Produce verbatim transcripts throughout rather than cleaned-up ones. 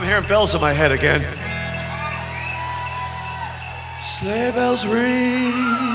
hearing bells in my head again. Sleigh bells ring.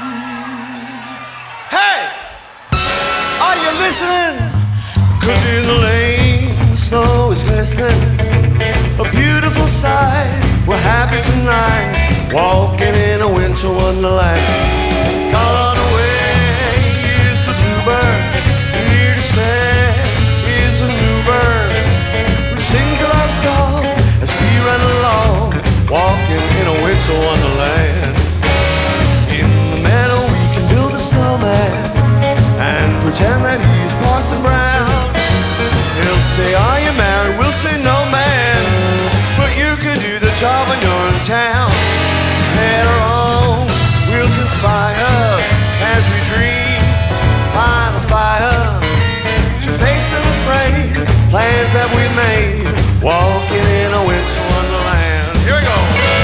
Hey! Are you listening? 'Cause in the lane, the snow is glistening. A beautiful sight. We're happy tonight, walking in a winter wonderland. Gone away is the bluebird. Here to stay is a new bird who sings a love song as we run along, walking in a winter wonderland. In the meadow we can build a snowman and pretend that he's Parson Brown. He'll say, are you married? We'll say, no, man, but you could do the job when you're in town. Later on we'll conspire as we dream by the fire to face unafraid plans that we made, walking in a winter wonderland. Here we go.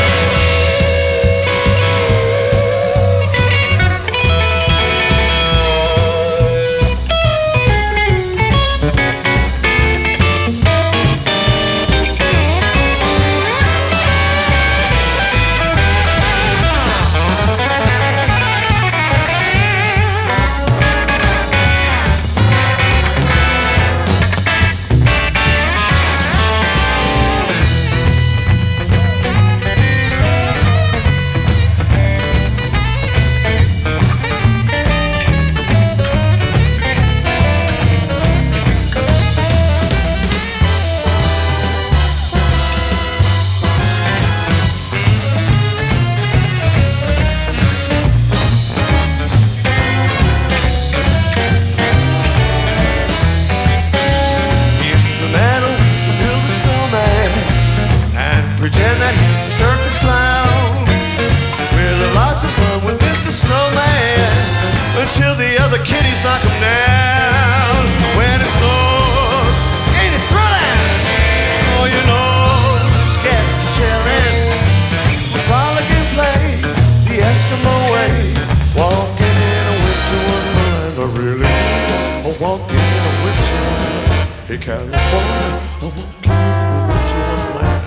Pretend that he's a circus clown. We'll have lots of fun with Mister Snowman until the other kiddies knock him down. When it snows, ain't it thrilling? Oh, you know, the scats are chilling. We frolic and play the Eskimo way, walking in a winter wonderland. I really am a walking in a winter wonderland. Hey, California, I'm walking in a winter wonderland.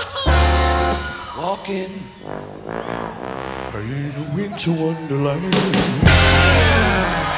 Walking in a winter wonderland.